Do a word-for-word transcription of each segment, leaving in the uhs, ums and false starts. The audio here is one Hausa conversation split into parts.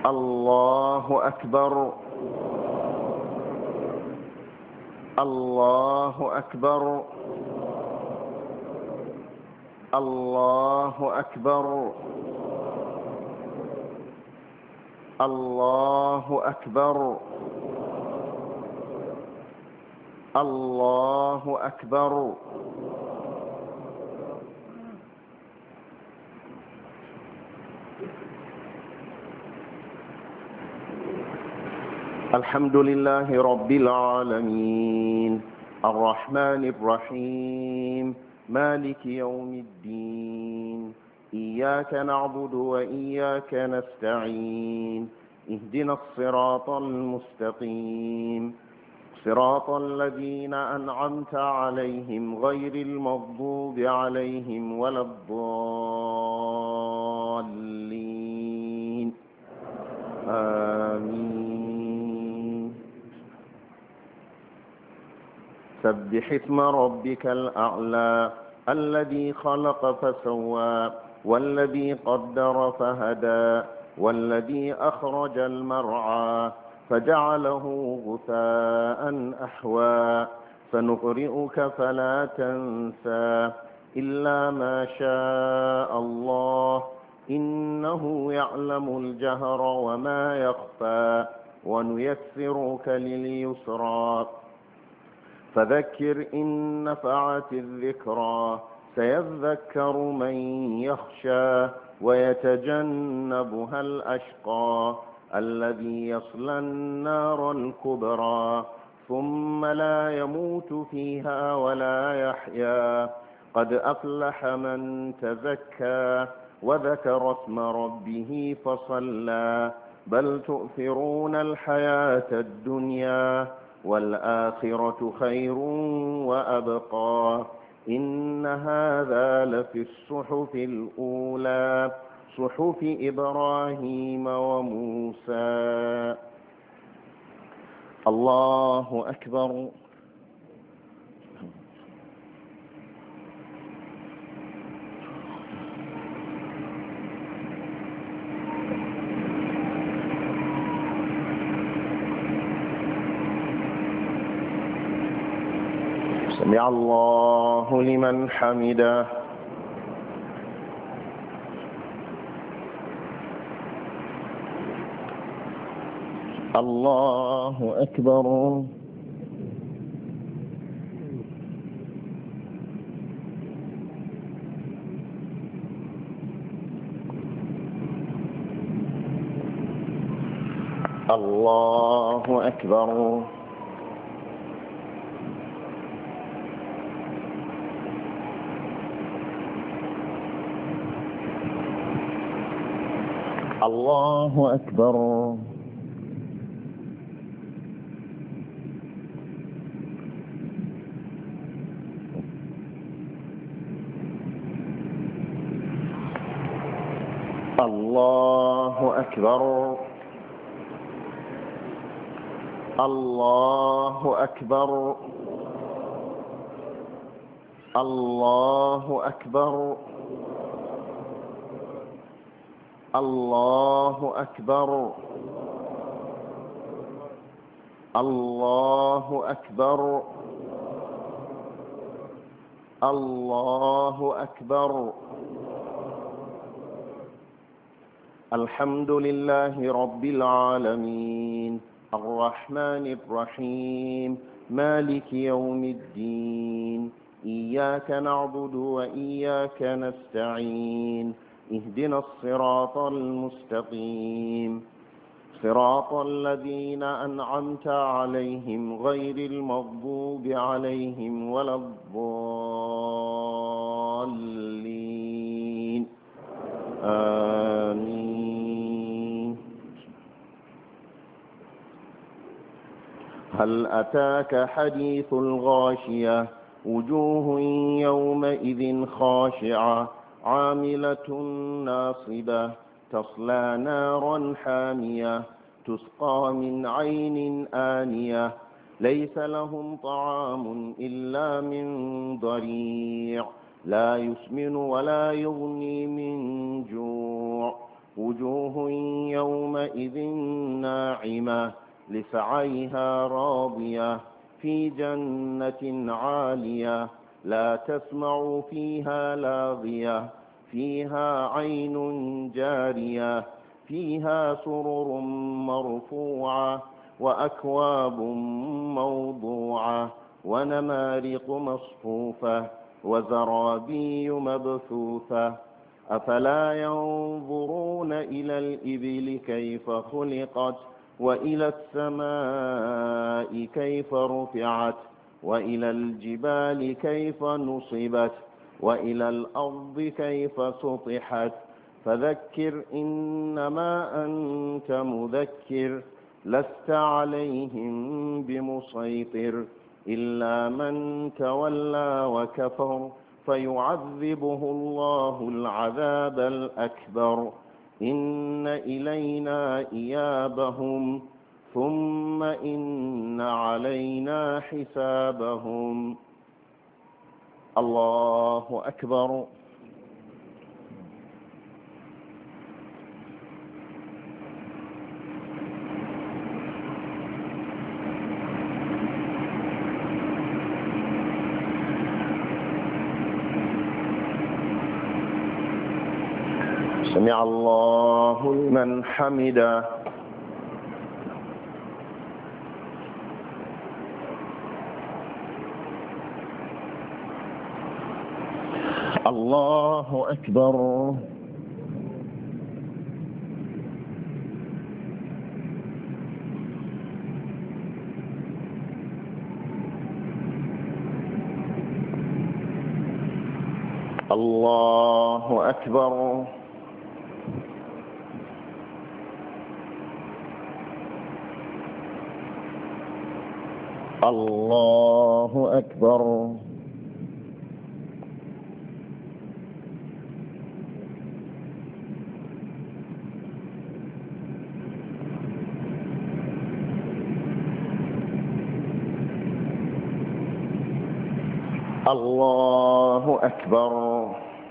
الله أكبر الله أكبر الله أكبر الله أكبر الله أكبر الحمد لله رب العالمين الرحمن الرحيم مالك يوم الدين إياك نعبد وإياك نستعين اهدنا الصراط المستقيم صراط الذين أنعمت عليهم غير المغضوب عليهم ولا الضالين آمين سبح اسم ربك الأعلى الذي خلق فسوى والذي قدر فهدى والذي أخرج المرعى فجعله غثاء أحوى سنقرئك فلا تنسى إلا ما شاء الله إنه يعلم الجهر وما يخفى ونيسرك لليسرى فذكر إن نفعت الذكرى سيذكر من يخشى ويتجنبها الأشقى الذي يصلى النار الكبرى ثم لا يموت فيها ولا يحيا قد أفلح من تزكى وذكر اسم ربه فصلى بل تؤثرون الحياة الدنيا والآخرة خير وأبقى إن هذا لفي الصحف الأولى صحف إبراهيم وموسى الله أكبر سمع الله لمن حمده الله أكبر الله أكبر الله أكبر الله أكبر الله أكبر الله أكبر الله أكبر الله أكبر الله أكبر الحمد لله رب العالمين الرحمن الرحيم مالك يوم الدين إياك نعبد وإياك نستعين اهدنا الصراط المستقيم صراط الذين أنعمت عليهم غير المغضوب عليهم ولا الضالين آمين هل أتاك حديث الغاشية وجوه يومئذ خاشعة عاملة ناصبة تصلى نارا حامية تسقى من عين آنية ليس لهم طعام إلا من ضريع لا يسمن ولا يغني من جوع وجوه يومئذ يومئذ ناعمة لسعيها راضية في جنة عالية لا تسمع فيها لاغية فيها عين جارية فيها سرر مرفوعة وأكواب موضوعة ونمارق مصفوفة وزرابي مبثوثة أفلا ينظرون إلى الإبل كيف خلقت وإلى السماء كيف رفعت وإلى الجبال كيف نصبت وإلى الأرض كيف سطحت فذكر إنما أنت مذكر لست عليهم بمسيطر إلا من تولى وكفر فيعذبه الله العذاب الأكبر إن إلينا إيابهم ثم إن علينا حسابهم. الله أكبر. سمع الله لمن حمده. الله أكبر. الله أكبر. الله أكبر. الله أكبر.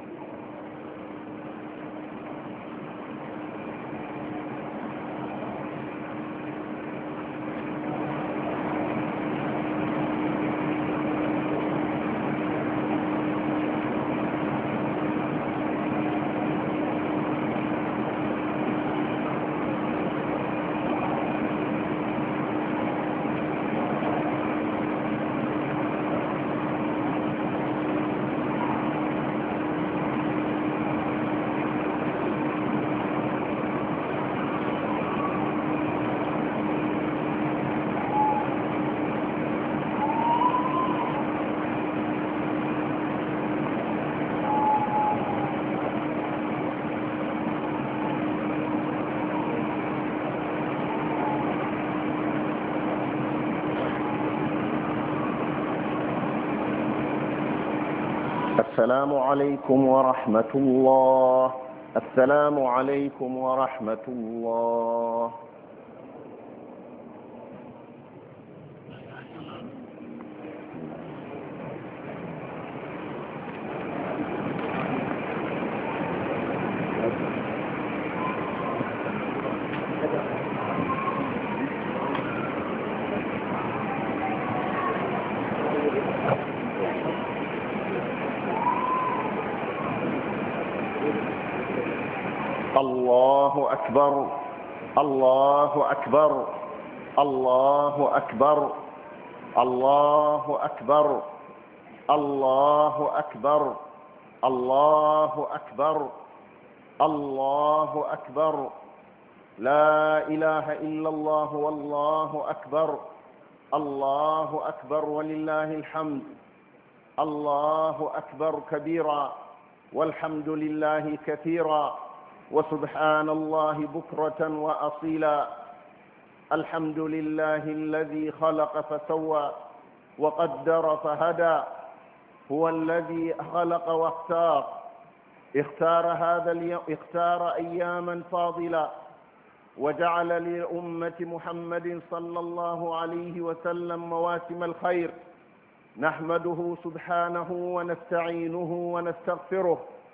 السلام عليكم ورحمة الله. السلام عليكم ورحمة الله. الله أكبر. الله أكبر. الله أكبر. الله أكبر. الله أكبر. الله أكبر. الله أكبر. لا إله إلا الله والله أكبر. الله أكبر ولله الحمد. الله أكبر كبيرا والحمد لله كثيرا وسبحان الله بكرة وأصيلا. الحمد لله الذي خلق فسوى وقدر فهدى. هو الذي خلق واختار. اختار هذا اليوم، اختار أياما فاضلة وجعل لأمة محمد صلى الله عليه وسلم مواسم الخير. نحمده سبحانه ونستعينه ونستغفره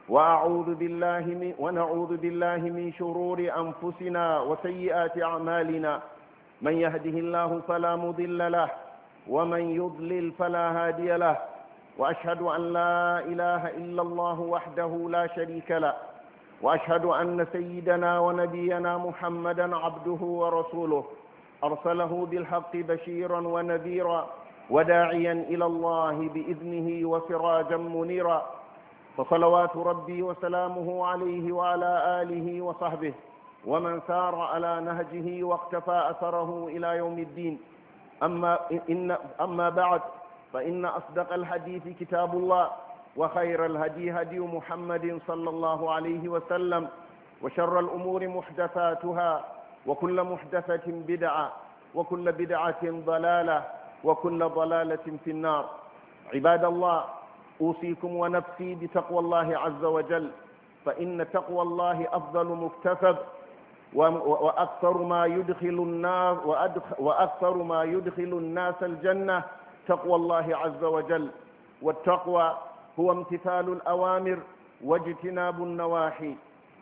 وأعوذ بالله من ونعوذ بالله من شرور أنفسنا وسيئات أعمالنا. من يهده الله فلا مضل له ومن يضلل فلا هادي له. وأشهد أن لا إله إلا الله وحده لا شريك له، وأشهد أن سيدنا ونبينا محمدا عبده ورسوله، أرسله بالحق بشيرا ونذيرا وداعيا إلى الله بإذنه وسراجا منيرا. فصلوات ربي وسلامه عليه وعلى آله وصحبه ومن سار على نهجه واقتفى أثره إلى يوم الدين. أما, إن أما بعد، فإن أصدق الحديث كتاب الله، وخير الهدي هدي محمد صلى الله عليه وسلم، وشر الأمور محدثاتها، وكل محدثة بدعة، وكل بدعة ضلالة، وكل ضلالة في النار. عباد الله، أوصيكم ونفسي بتقوى الله عز وجل، فإن تقوى الله أفضل مكتسب، وأكثر ما يدخل الناس وأكثر ما يدخل الناس الجنة تقوى الله عز وجل. والتقوى هو امتثال الأوامر واجتناب النواحي.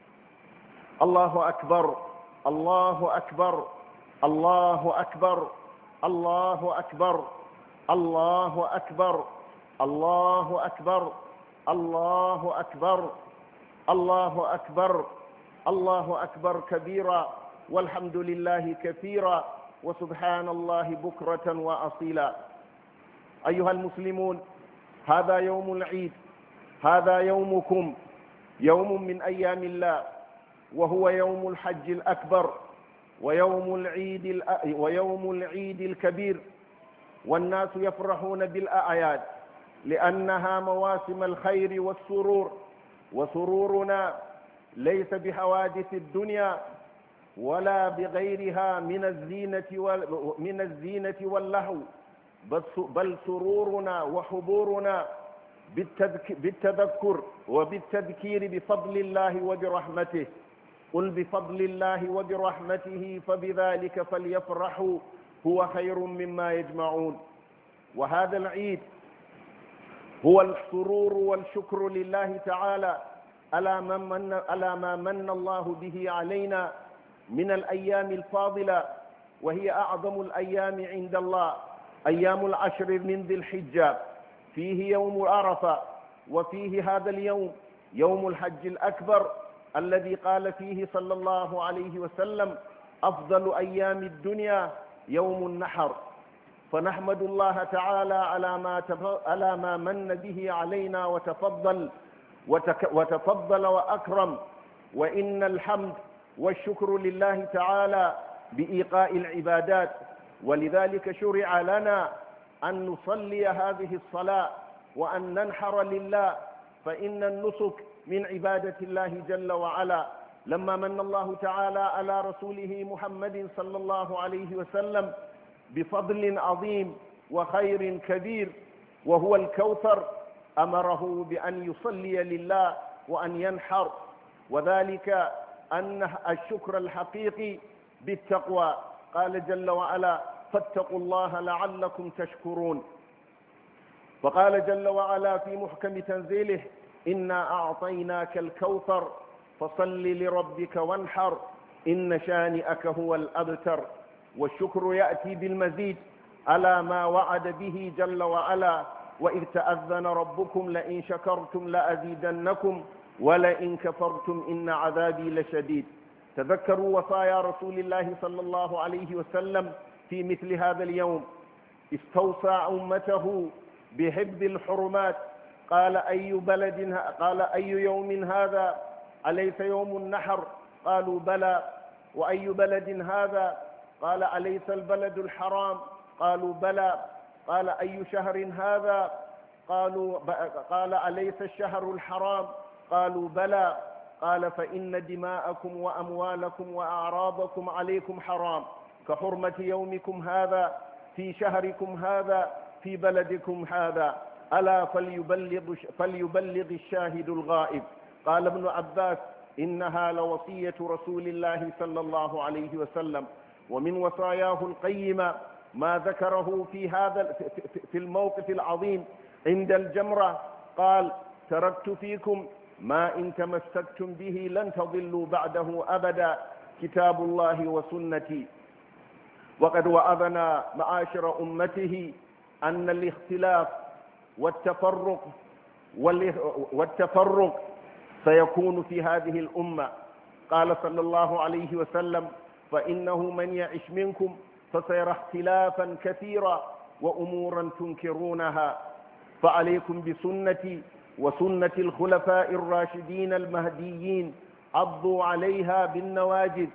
الله أكبر، الله أكبر، الله أكبر، الله أكبر، الله أكبر، الله أكبر، الله أكبر، الله أكبر، الله أكبر كبيرا، والحمد لله كثيرا، وسبحان الله بكرة وأصيلا. أيها المسلمون، هذا يوم العيد، هذا يومكم، يوم من أيام الله، وهو يوم الحج الأكبر، ويوم العيد ويوم العيد الكبير. والناس يفرحون بالأعياد لأنها مواسم الخير والسرور، وسرورنا ليس بحوادث الدنيا ولا بغيرها من الزينة من الزينة واللهو، بل سرورنا وحبورنا بالتذكر وبالتذكير بفضل الله وبرحمته. قل بفضل الله وبرحمته فبذلك فليفرحوا هو خير مما يجمعون. وهذا العيد هو السرور والشكر لله تعالى على ما من الله به علينا من الأيام الفاضلة، وهي أعظم الأيام عند الله، أيام العشر من ذي الحجة، فيه يوم عرفة، وفيه هذا اليوم يوم الحج الأكبر الذي قال فيه صلى الله عليه وسلم: أفضل أيام الدنيا يوم النحر. فنحمد الله تعالى على ما على ما من به علينا وتفضل وتفضل وأكرم. وإن الحمد والشكر لله تعالى بإيقاء العبادات، ولذلك شرع لنا أن نصلي هذه الصلاة وأن ننحر لله، فإن النسك من عبادة الله جل وعلا. لما من الله تعالى على رسوله محمد صلى الله عليه وسلم بفضل عظيم وخير كبير وهو الكوثر، أمره بأن يصلي لله وأن ينحر، وذلك أن الشكر الحقيقي بالتقوى. قال جل وعلا: فاتقوا الله لعلكم تشكرون. وقال جل وعلا في محكم تنزيله: إنا أعطيناك الكوثر فصل لربك وانحر إن شانئك هو الأبتر. والشكر يأتي بالمزيد على ما وعد به جل وعلا: وإذ تأذن ربكم لئن شكرتم لأزيدنكم ولئن كفرتم إن عذابي لشديد. تذكروا وصايا رسول الله صلى الله عليه وسلم في مثل هذا اليوم. استوصى أمته بحفظ الحرمات. قال: أي بلد قال أي يوم هذا؟ أليس يوم النحر؟ قالوا: بلى. وأي بلد هذا؟ قال: أليس البلد الحرام؟ قالوا: بلى. قال: أي شهر هذا؟ قالوا قال: أليس الشهر الحرام؟ قالوا: بلى. قال: فإن دماءكم وأموالكم وأعراضكم عليكم حرام كحرمة يومكم هذا في شهركم هذا في بلدكم هذا، ألا فليبلغ, فليبلغ الشاهد الغائب. قال ابن عباس: إنها لوصية رسول الله صلى الله عليه وسلم. ومن وصاياه القيمة ما ذكره في هذا في الموقف العظيم عند الجمرة. قال: تركت فيكم ما إن تمسكتم به لن تضلوا بعده أبدا، كتاب الله وسنتي. وقد وعظنا معاشر أمته أن الاختلاف والتفرق والتفرق سيكون في هذه الأمة. قال صلى الله عليه وسلم: فإنه من يعش منكم فسيرى اختلافا كثيرا وأمورا تنكرونها، فعليكم بسنتي وسنة الخلفاء الراشدين المهديين، عضوا عليها بالنواجذ،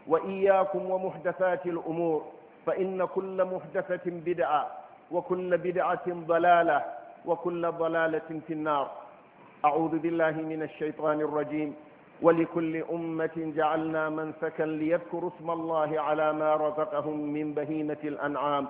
وإياكم ومحدثات الأمور، فإن كل محدثة بدعة وكل بدعة ضلالة وكل ضلالة في النار. أعوذ بالله من الشيطان الرجيم. ولكل أمة جعلنا منسكا ليذكروا اسم الله على ما رزقهم من بهيمة الأنعام،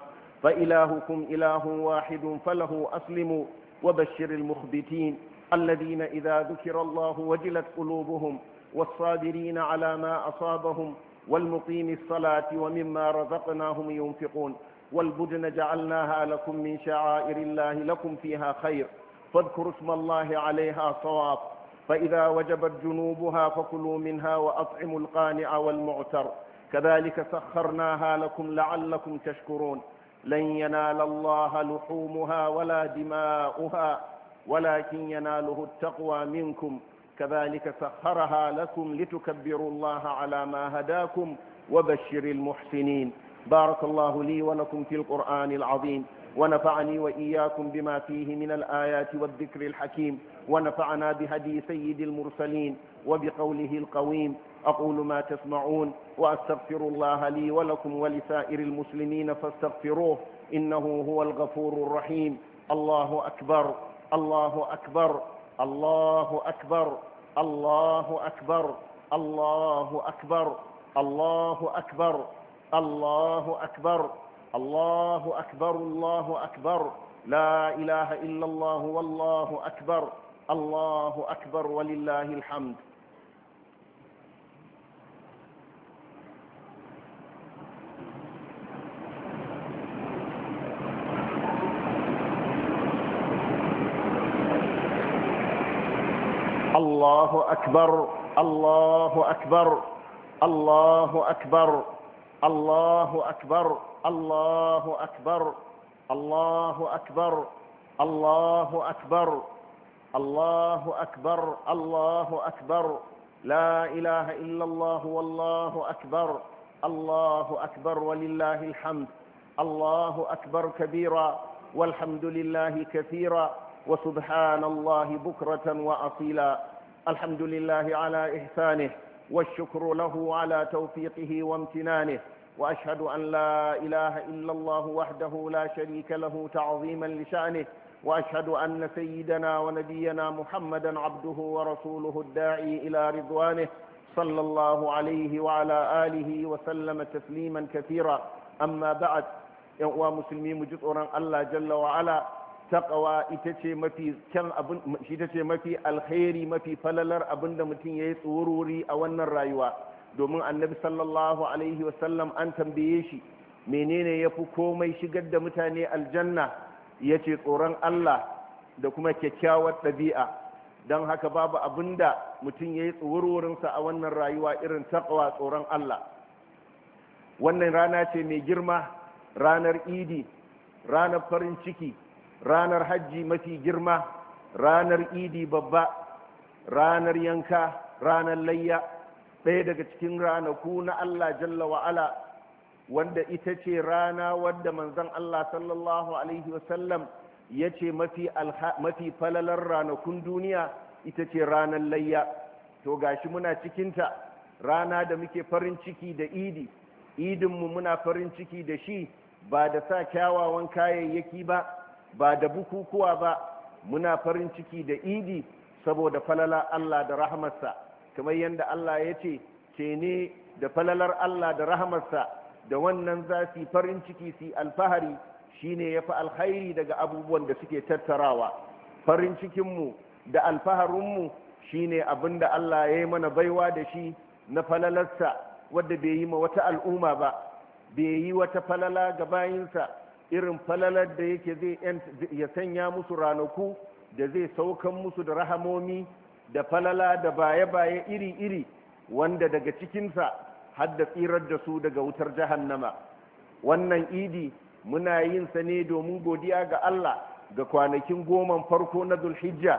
فإلهكم إله واحد فله أسلموا، وبشر المخبتين الذين إذا ذكر الله وجلت قلوبهم، والصابرين على ما أصابهم، والمقيم الصلاة ومما رزقناهم ينفقون. والبدن جعلناها لكم من شعائر الله لكم فيها خير، فاذكروا اسم الله عليها صواب، فإذا وجبت جنوبها فكلوا منها وأطعموا القانع والمعتر، كذلك سخرناها لكم لعلكم تشكرون. لن ينال الله لحومها ولا دماؤها ولكن يناله التقوى منكم، كذلك سخرها لكم لتكبروا الله على ما هداكم، وبشر المحسنين. بارك الله لي ولكم في القرآن العظيم، ونفعني وإياكم بما فيه من الآيات والذكر الحكيم، ونفعنا بهدي سيد المرسلين وبقوله القويم. أقول ما تسمعون وأستغفر الله لي ولكم ولسائر المسلمين فاستغفروه، إنه هو الغفور الرحيم. الله أكبر، الله أكبر، الله أكبر، الله أكبر، الله أكبر، الله أكبر، الله أكبر، الله أكبر، الله أكبر، لا إله إلا الله والله أكبر، الله أكبر ولله الحمد. الله أكبر، الله أكبر، الله أكبر، الله أكبر، الله أكبر، الله أكبر، الله أكبر، الله أكبر، الله أكبر، لا إله إلا الله والله أكبر، الله أكبر ولله الحمد. الله أكبر كبيرا والحمد لله كثيرا وسبحان الله بكرة وأصيلا. الحمد لله على إحسانه والشكر له على توفيقه وامتنانه، وأشهد أن لا إله إلا الله وحده لا شريك له تعظيما لشأنه، وأشهد أن سيدنا ونبينا محمدا عبده ورسوله الداعي إلى رضوانه، صلى الله عليه وعلى آله وسلم تسليما كثيرا. أما بعد، يا مسلمين مجدورا الله جل وعلا، taqwa ita ce mafi kyan abin, shi ta ce mafi alkhairi, mafi falalar abin da mutum ya yi tsururi a wannan rayuwa. Domin annabi sallallahu alaihi wasallam an tambaye shi menene ya fi komai shigar da mutane aljanna, ya ce tsoron Allah da kuma kyakkyawar ɗabi'a. Don haka babu abin da mutum ya yi tsururinsa a wannan rayuwa irin taqwa, tsoron Allah. Wannan rana ce mai girma, ranar idi, ranar farin ciki, ranar hajji mafi girma, ranar idi babba, ranar yanka, ranar layya, ɗaya daga cikin ranaku na Allah jalla wa'ala, wanda ita ce rana wadda manzon Allah sallallahu alaihi wasallam ya ce mafi, mafi falalar ranakun duniya ita ce ranar layya. To gashi muna cikinta, rana da muke farin ciki da idi, idinmu muna farin ciki da shi ba da sa kyawawan kayayyaki ba, ba da bukukuwa ba, muna farin ciki da idi saboda falala Allah da rahamarsa, kamar yadda Allah ya ce ce ne da falalar Allah da rahamarsa, da wannan za su farin ciki su alfahari, shine ya fi alkhairi daga abubuwan da suke tattarawa. Farin cikinmu da alfaharinmu shine abin da Allah ya yi mana baiwa da shi na falalarsa, wadda bai yi ma wata al'umma ba, bai yi wata falala ga bayinsa irin falalar da yake zai ya sanya musu ranaku da zai saukan musu da rahamomi da falala da baye-baye iri-iri wanda daga cikinsa har da tsirar da su daga wutar jahannama. Wannan idi muna yin sa ne domin godiya ga Allah ga kwanakin goman farko na Zulhijja,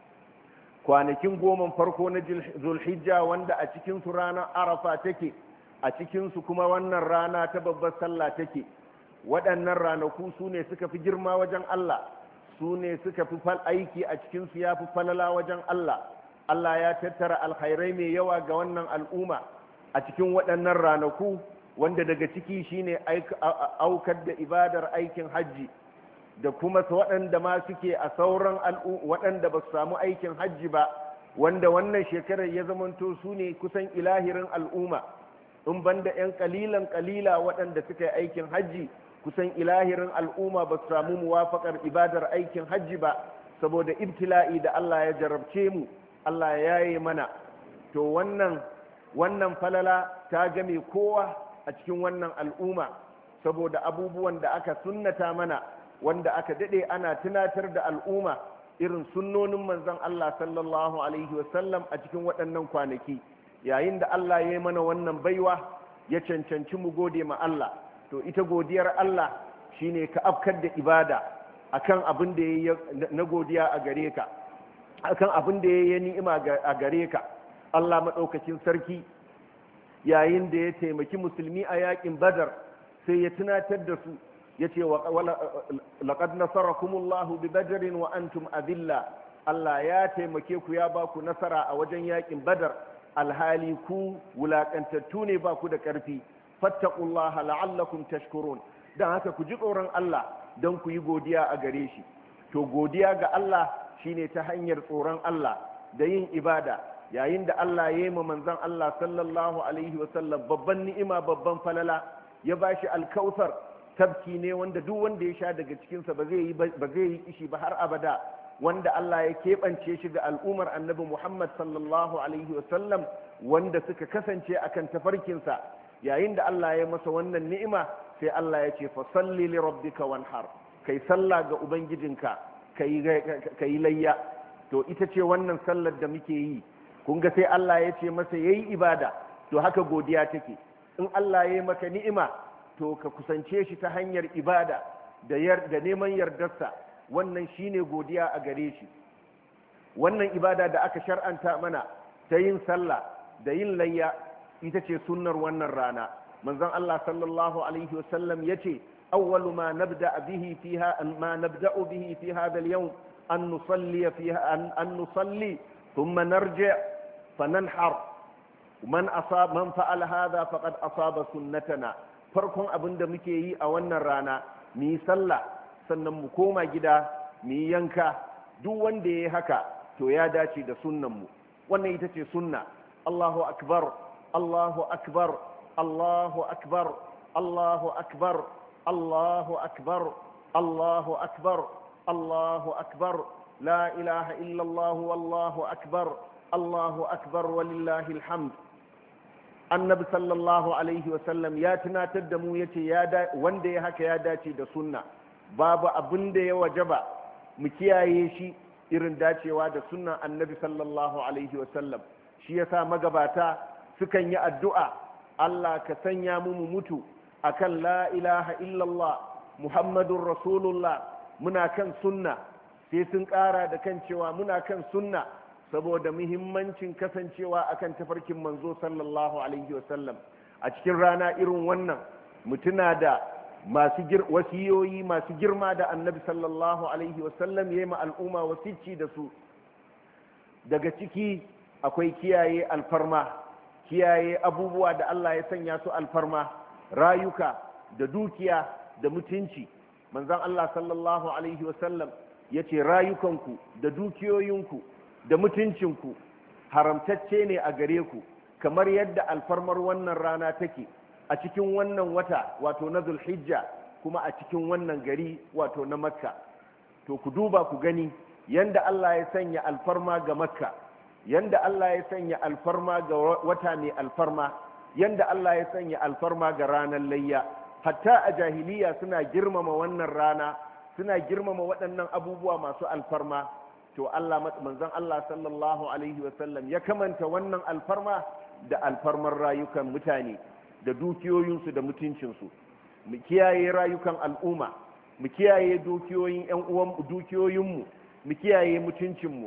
kwanakin goman farko na Zulhijja wanda a cikinsu ranar Arafa take, a cikinsu kuma wannan rana ta babbar sallah take. Waɗannan ranaku su ne suka fi girma wajen Allah, su ne suka fi fal aiki a cikinsu ya fi falala wajen Allah. Allah ya tattara alkhairai mai yawa ga wannan al'umma a cikin waɗannan ranaku, wanda daga ciki shine aukar da ibadar aikin hajji, da kuma waɗanda ma suke a sauran waɗanda ba su samu aikin hajji ba, wanda wannan shekarar ya zamanto su ne kusan ilahirin al'umma, in banda 'yan kalilan kalila waɗanda suka yi aikin hajji, kusan ilahirin al'umma ba su samu muwafaqar ibadar aikin hajji ba saboda ibtila'i da Allah ya jarabce mu, Allah ya yaye mana. To wannan wannan falala ta game kowa a cikin wannan al'umma, saboda abubuwan da aka sunnata mana wanda aka dade ana tunatar da al'umma, irin sunnonin manzon Allah sallallahu alaihi wasallam a cikin waɗannan kwanaki. Yayin da Allah ya yi mana wannan baiwa, ya cancanci mu gode ma Allah. To ita godiyar Allah shine ka afkar da ibada akan abin da yayi na godiya a gare ka, akan abin da yayi ni'ima a gare ka. Allah madaukakin sarki yayin da ya taimaki musulmi a yakin Badar, sai ya tunatar da su, yace wa laqad nasarakumullahu bi badrin wa antum adilla. Allah ya taimake ku, ya ba ku nasara a wajen yakin Badar, alhali ku wulakantattu ne, ba ku da karfi. fattaqullaha la'allakum tashkurun. Dan haka ku ji tsoron Allah don ku yi godiya a gare shi. To godiya ga Allah shine ta hanyar tsoron Allah da yin ibada. Yayin da Allah ya yi ma manzon Allah sallallahu alaihi wasallam babban ni'ima, babban falala, ya bashi alkautsar, tabki ne wanda duk wanda ya sha daga cikinsa ba zai yi ba zai yi kishi ba har abada, wanda Allah ya keɓance shi ga al'ummar annabi Muhammad sallallahu alaihi wasallam wanda suka kasance akan tafarkinsa. Yayin da Allah ya masa wannan ni'ima, sai Allah ya ce fasalli li rabbika wanhar, kai sallah ga ubangijinka, kai kai layya. To ita ce wannan sallar da muke yi. Kun ga sai Allah ya ce masa yayi ibada. To haka godiya take. In Allah ya yi maka ni'ima, to ka kusance shi ta hanyar ibada da da neman yardarsa. Wannan shine godiya a gare shi. Wannan ibada da aka shar'anta mana ta yin sallah da yin layya, ita ce sunnar wannan rana. Manzon Allah sallallahu alaihi wasallam yace awwalu ma nabda bihi fiha ma nabda'u bihi fi hadha al-yawm an nusalli fiha an nusalli thumma narji' fananhar. Man asaba man fa'ala hadha faqad asaba sunnatana. Farkon abinda muke yi a wannan rana, mu yi sallah sannan mu koma gida mu yi yanka. Duk wanda yayi haka to ya dace da sunnan mu. Wannan ita ce sunna. Allahu akbar, Allahu akbar, Allahu akbar, Allahu akbar, Allahu akbar, Allahu akbar, Allahu akbar, la ilaha illa Allah, wallahu akbar, Allahu akbar walillahil hamd. Annabi sallallahu alaihi wasallam ya tunatar da mu, yace ya wanda ya haka ya dace da sunna. Babu abin da ya wajaba mu kiyaye shi irin dacewa da sunnan Annabi sallallahu alaihi wasallam. Shi yasa magabata sukan yi addu'a, Allah ka sanya mu mu mutu akan la ilaha illallah Muhammadun Rasulullah, muna kan sunna. Sai sun ƙara da kan cewa muna kan sunna saboda muhimmancin kasancewa akan tafarkin manzo sallallahu alaihi wasallam. A cikin rana irin wannan, mutuna da masu wasiyoyi masu girma da Annabi sallallahu alaihi wasallam ya yi ma al'umma wasicci da su. Daga ciki akwai kiyaye alfarma, kiyaye abubuwa da Allah ya sanya su alfarma, rayuka da dukiya da mutunci. Manzon Allah sallallahu alaihi wasallam yace rayukanku da dukiyoyinku da mutuncinku haramtacce ne a gare ku, kamar yadda alfarmar wannan rana take a cikin wannan wata wato na Zulhijja, kuma a cikin wannan gari wato na Makka. To ku duba ku gani yanda Allah ya sanya alfarma ga Makka, yanda Allah ya sanya alfarma ga wata mai alfarma, yanda Allah ya sanya alfarma ga ranar layya. Hatta a jahiliya suna girmama wannan rana, suna girmama waɗannan abubuwa masu alfarma. to Allah manzon Allah sallallahu alaihi wasallam ya kamanta wannan alfarma da alfarmar rayukan mutane da dukiyoyinsu da mutuncinsu. Mu kiyaye rayukan al'umma, mu kiyaye dukiyoyin ƴan uwan dukiyoyinmu, mu kiyaye mutuncinmu.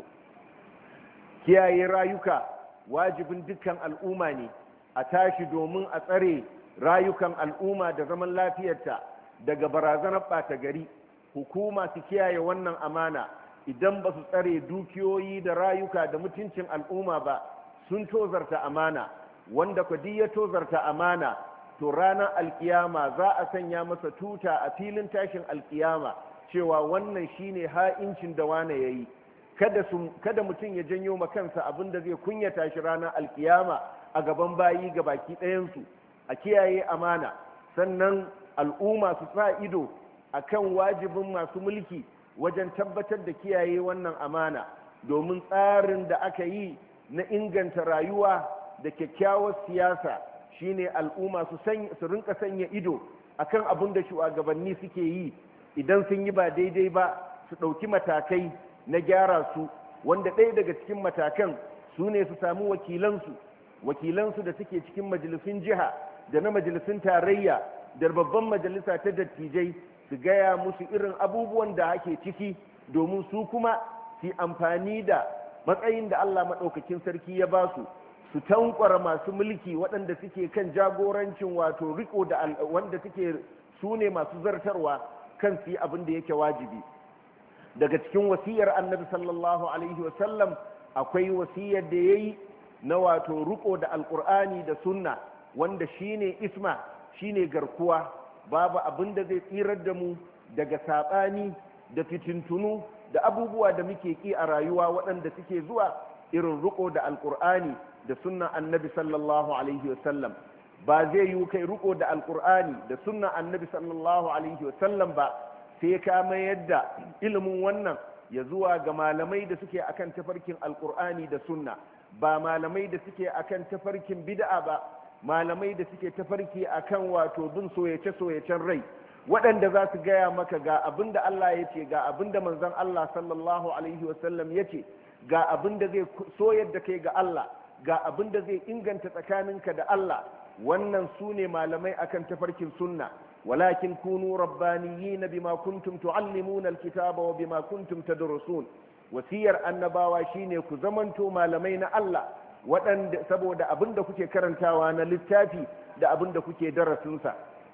Kiyaye rayuka wajibin dukkan al'umma ne, a tashi domin a tsare rayukan al'umma da zaman lafiyarta daga barazanar ɓata gari. Hukuma su kiyaye wannan amana, idan ba su tsare dukiyoyi da rayuka da mutuncin al'umma ba sun tozarta amana, wanda kwadi ya tozarta amana to ranar alkiyama za a sanya masa tuta a filin tashin alkiyama cewa wannan shine ha'incin da wane yayi. kada su kada mutum ya janyo ma kansa abin da zai kunyata shi ranar alkiyama a gaban bayi ga baki ɗayansu. A kiyaye amana, sannan al'umma su sa ido akan wajibin masu mulki wajen tabbatar da kiyaye wannan amana, domin tsarin da aka yi na inganta rayuwa da kyakkyawar siyasa shine al'umma su su rinka sanya ido akan abin da shugabanni suke yi. Idan sun yi ba daidai ba su ɗauki matakai na gyara su, wanda ɗaya daga cikin matakan su ne su samu wakilansu wakilansu da suke cikin majalisun jiha da na majalisun tarayya da babban majalisa ta dattijai, su gaya musu irin abubuwan da ake ciki domin su kuma su amfani da matsayin da Allah maɗaukakin sarki ya ba su su tankwara masu mulki waɗanda suke kan jagorancin wato riko da wanda suke su ne masu zartarwa kan su yi abin da yake wajibi. Daga cikin wasiyar annabi sallallahu alaihi wasallam akwai wasiyar da ya yi na wato riko da alkur'ani da sunna, wanda shine isma shine garkuwa. Babu abin da zai tsirar da mu daga saɓani da fitintunu da abubuwa da muke ki a rayuwa waɗanda suke zuwa irin riko da alkur'ani da sunnan annabi sallallahu alaihi wasallam. Ba zai yi kai riko da alkur'ani da sunnan annabi sallallahu alaihi wasallam ba sai ka mayar da ilimin wannan ya zuwa ga malamai da suke akan tafarkin alkur'ani da sunna, ba malamai da suke akan tafarkin bid'a ba, malamai da suke tafarki akan wato bin soyace-soyacen rai, waɗanda za su gaya maka ga abin da Allah ya ce, ga abin da manzon Allah sallallahu alaihi wasallam ya ce, ga abin da zai soyar da kai ga Allah, ga abin da zai inganta tsakaninka da Allah. Wannan su ne malamai akan tafarkin sunna. walakin kunu rabbaniyyin bima kuntum tuallimuna alkitaba wa bima kuntum tadrusun. wasiyar annabawa shine ku zamanto malamai na Allah, waɗanda saboda abin da kuke karantawa na littafi da abin da kuke darasinsa.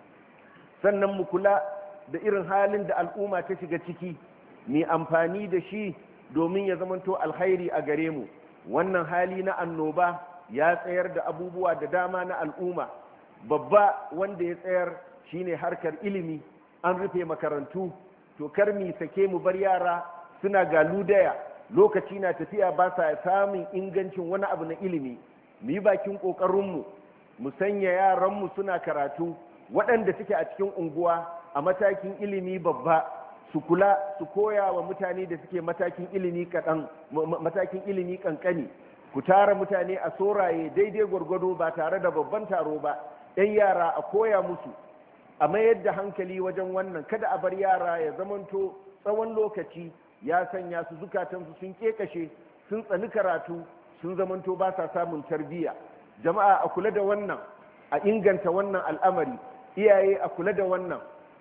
Sannan mu kula da irin halin da al'umma ta shiga ciki, mai amfani da shi domin ya zamanto alkhairi a gare mu. Wannan hali na annoba ya tsayar da abubuwa da dama na al'umma. Babba wanda ya tsayar shine harkar ilimi. An rufe makarantu, to kar mi sake mu bar yara suna galudaya, lokaci na tafiya ba sa samun ingancin wani abu na ilimi. Mu yi bakin ƙoƙarinmu mu sanya yaranmu suna karatu, waɗanda suke a cikin unguwa a matakin ilimi babba su kula su koya wa mutane da suke matakin ilimi kaɗan, matakin ilimi ƙanƙani. Ku tara mutane a soraye daidai gwargwado ba tare da babban taro ba. ɗan yara a koya musu, a mayar da hankali wajen wannan. Kada a bar yara ya zamanto tsawon lokaci ya sanya su zukatansu sun kekashe, sun tsani karatu, sun zamanto ba sa samun tarbiyya. Jama'a a kula da wannan, a inganta wannan al'amari. Iyaye a kula da wannan,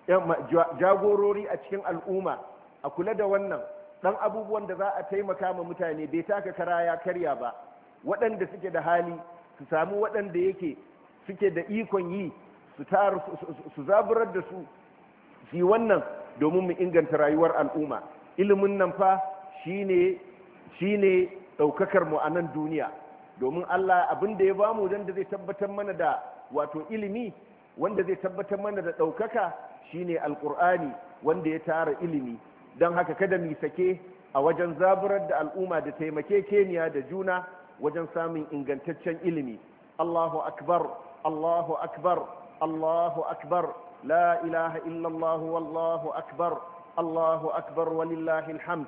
jagorori a cikin al'umma a kula da wannan. Dan abubuwan da za a taimaka ma mutane bai taka kara ya karya ba. Waɗanda suke da hali su samu waɗanda yake suke da ikon yi, su tar su zaburar da su su yi wannan domin mu inganta rayuwar al'umma. Ilimin nan fa shine shine daukakar mu a nan duniya, domin Allah abin da ya bamu dan da zai tabbatar mana da wato ilimi, wanda zai tabbatar mana da daukaka shine alqur'ani wanda ya tara ilimi. Dan haka kada mu sake a wajen zaburar da al'umma da taimakekeniya da juna wajen samun ingantaccen ilimi. Allahu akbar, Allahu akbar, Allahu akbar, la ilaha illallah wallahu akbar, Allahu akbar walillahi alhamd.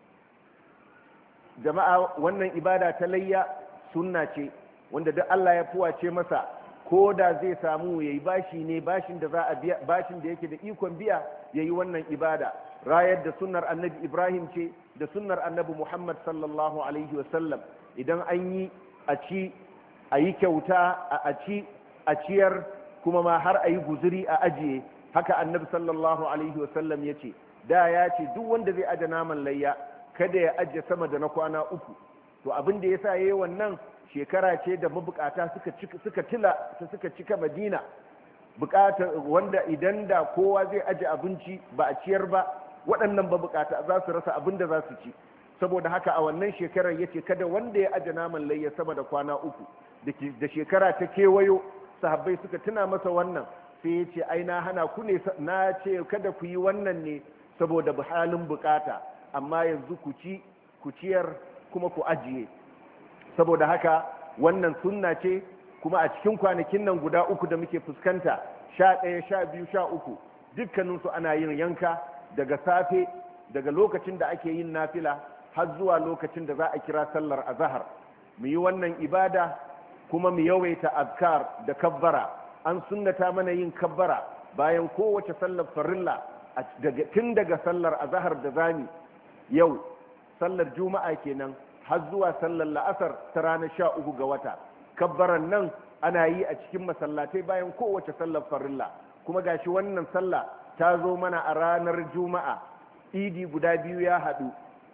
Jama'a, wannan ibada ta layya sunna ce wanda duk Allah ya fuwace masa, ko da zai samu yayi bashi ne, bashin da za a biya, bashin da yake da ikon biya yayi wannan ibada. rayar da sunnar annabi Ibrahim ce da sunnar annabi Muhammad sallallahu alaihi wasallam. idan an yi a ci a yi kyauta a ci a ciyar kuma ma har a yi guzuri a ajiye, haka annabi sallallahu alaihi wasallam ya ce. Da ya ce duk wanda zai aje naman layya kada ya ajiye sama da na kwana uku. To abin da ya sa yayi wannan shekara ce da mabukata suka suka tila suka cika Madina, bukata wanda idan da kowa zai aje abinci ba a ciyar ba, waɗannan mabukata za su rasa abin da za su ci. Saboda haka a wannan shekarar yace kada wanda ya aje naman layya sama da kwana uku. Da shekara ta kewayo sahabbai suka tuna masa wannan, sai yace ai na hana ku ne, na ce kada ku yi wannan ne saboda halin bukata, amma yanzu ku ci ku ciyar kuma ku ajiye. Saboda haka wannan sunna ce, kuma a cikin kwanakin nan guda uku da muke fuskanta, sha ɗaya sha biyu sha uku, dukkaninsu ana yin yanka daga safe, daga lokacin da ake yin nafila har zuwa lokacin da za a kira sallar azahar. Mu yi wannan ibada kuma mu yawaita azkar da kabbara. An sunnata mana yin kabbara bayan kowace sallar farilla, tun daga sallar azahar da zami yau, sallar juma'a kenan, har zuwa sallar la'asar ta ranar sha uku ga wata. Kabbaran nan ana yi a cikin masallatai bayan kowace sallar farilla. Kuma gashi wannan sallah ta zo mana a ranar juma'a, idi guda biyu ya haɗu.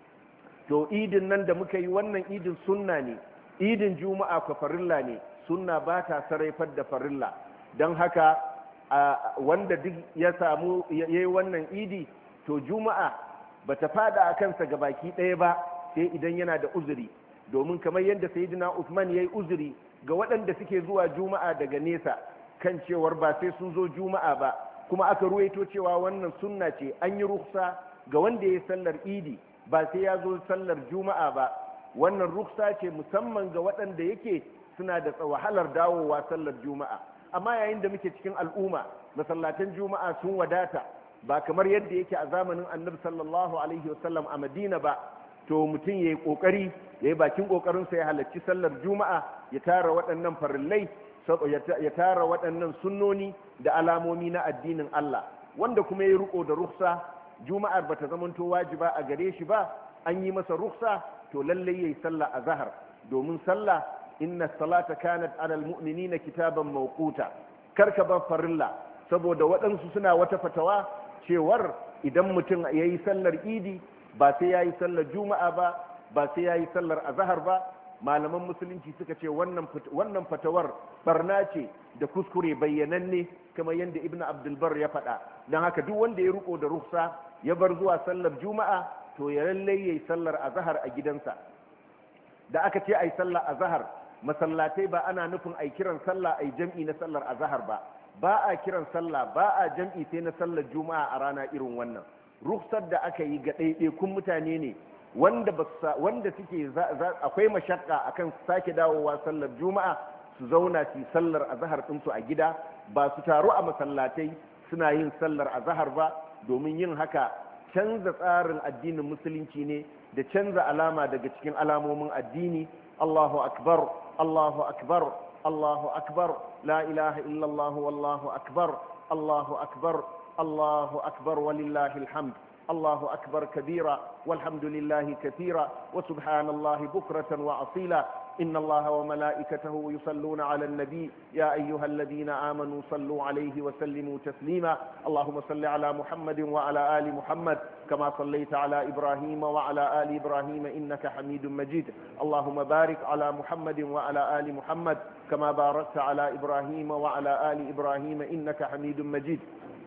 To idin nan da muka yi wannan idin sunna ne, idin juma'a ka farilla ne, sunna ba ta sarrafar da farilla. Don haka wanda duk ya samu ya yi wannan idi, to juma'a ba ta fada a kansa ga baki ɗaya ba sai idan yana da uzuri. Domin kamar yadda sayyidina Uthman ya yi uzuri ga waɗanda suke zuwa juma'a daga nesa kan cewar ba sai sun zo juma'a ba, kuma aka ruwaito cewa wannan sunna ce, an yi ruksa ga wanda ya yi sallar idi ba sai ya zo sallar juma'a ba. Wannan ruksa ce musamman ga waɗanda yake suna da wahalar dawowa sallar juma'a. Amma yayin da muke cikin al'umma, masallatan juma'a sun wadata, ba kamar yadda yake a zamanin annabi sallallahu alaihi wasallam a Madina ba, to mutum ya yi ƙoƙari, ya yi bakin ƙoƙarinsa ya halarci sallar juma'a, ya tara waɗannan farillai, ya tara waɗannan sunnoni da alamomi na addinin Allah. Wanda kuma ya yi riƙo da ruksa, juma'ar ba ta zamanto wajiba a gare shi ba, an yi masa ruksa, to lallai ya yi sallah a zahar. Domin sallah, inna salata kanat alal mu'minina kitaban mawquta. Karka bar farilla, saboda waɗansu suna wata fatawa cewar idan mutum ya yi sallar idi ba sai ya yi sallar juma'a ba, ba sai ya yi sallar azahar ba. Malaman musulunci suka ce wannan fatawar barna ce da kuskure bayyananne, kamar yadda ibn abdulbar ya faɗa. Don haka duk wanda ya riko da ruksa ya bar zuwa sallar juma'a, to ya lallai ya yi sallar azahar a gidansa. Da aka ce a yi sallar azahar, masallatai ba ana nufin a yi kiran sallah a yi jam'i na sallar azahar ba. Ba a kiran sallah, ba a jam'i sai na sallar juma'a a rana irin wannan. Ruksar da aka yi ga ɗaiɗaikun mutane ne wanda wanda suke akwai mashakka akan sake dawowa sallar juma'a, su zauna su sallar azhar ɗinsu a gida, ba su taru a masallatai suna yin sallar azhar ba, domin yin haka canza tsarin addinin musulunci ne da canza alama daga cikin alamomin addini. Allahu akbar, Allahu akbar, Allahu akbar, la ilaha illallah wallahu akbar, Allahu akbar, Allahu akbar walillahi alhamd. الله أكبر كبيرا والحمد لله كثيرا وسبحان الله بكرة وأصيلا. إن الله وملائكته يصلون على النبي يا أيها الذين آمنوا صلوا عليه وسلموا تسليما. اللهم صل على محمد وعلى آل محمد كما صليت على إبراهيم وعلى آل إبراهيم إنك حميد مجيد. اللهم بارك على محمد وعلى آل محمد كما باركت على إبراهيم وعلى آل إبراهيم إنك حميد مجيد.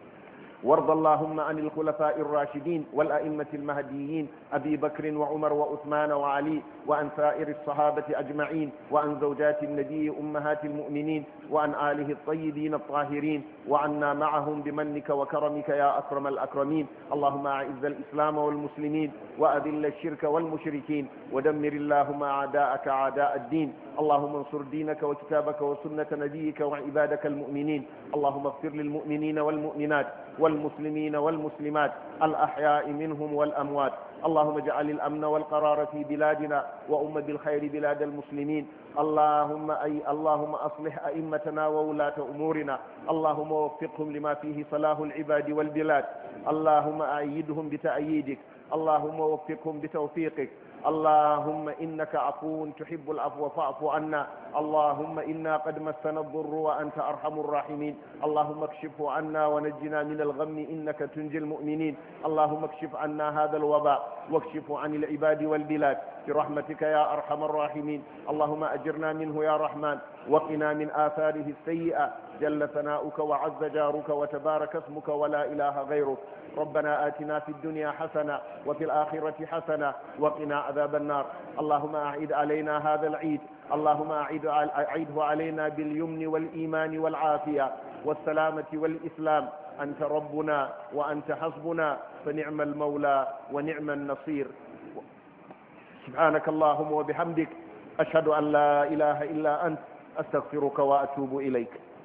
وارض اللهم عن الخلفاء الراشدين والأئمة المهديين أبي بكر وعمر وعثمان وعلي، وعن سائر الصحابة أجمعين، وعن زوجات النبي أمهات المؤمنين، وعن آله الطيبين الطاهرين، وعنا معهم بمنك وكرمك يا أكرم الأكرمين. اللهم أعز الإسلام والمسلمين وأذل الشرك والمشركين ودمر اللهم أعداءك أعداء الدين. اللهم انصر دينك وكتابك وسنة نبيك وعبادك المؤمنين. اللهم اغفر للمؤمنين والمؤمنات والمسلمين والمسلمات الأحياء منهم والأموات. اللهم اجعل الأمن والقرار في بلادنا وأم بالخير بلاد المسلمين. اللهم أي اللهم أصلح أئمتنا وولاة أمورنا، اللهم وفقهم لما فيه صلاح العباد والبلاد، اللهم أيدهم بتأييدك، اللهم وفقهم بتوفيقك. اللهم إنك عفو تحب العفو فاعف عنا. اللهم إنا قد مسنا الضر وأنت أرحم الراحمين. اللهم اكشفه عنا ونجنا من الغم إنك تنجي المؤمنين. اللهم اكشف عنا هذا الوباء واكشفه عن العباد والبلاد برحمتك يا أرحم الراحمين. اللهم أجرنا منه يا رحمن وقنا من آثاره السيئة. جل ثناؤك وعز جارك وتبارك اسمك ولا إله غيرك. ربنا آتنا في الدنيا حسنة وفي الآخرة حسنة وقنا عذاب النار. اللهم أعيد علينا هذا العيد، اللهم أعيده علينا باليمن والإيمان والعافية والسلامة والإسلام. أنت ربنا وأنت حسبنا فنعم المولى ونعم النصير. سبحانك اللهم وبحمدك أشهد أن لا إله إلا أنت أستغفرك وأتوب إليك.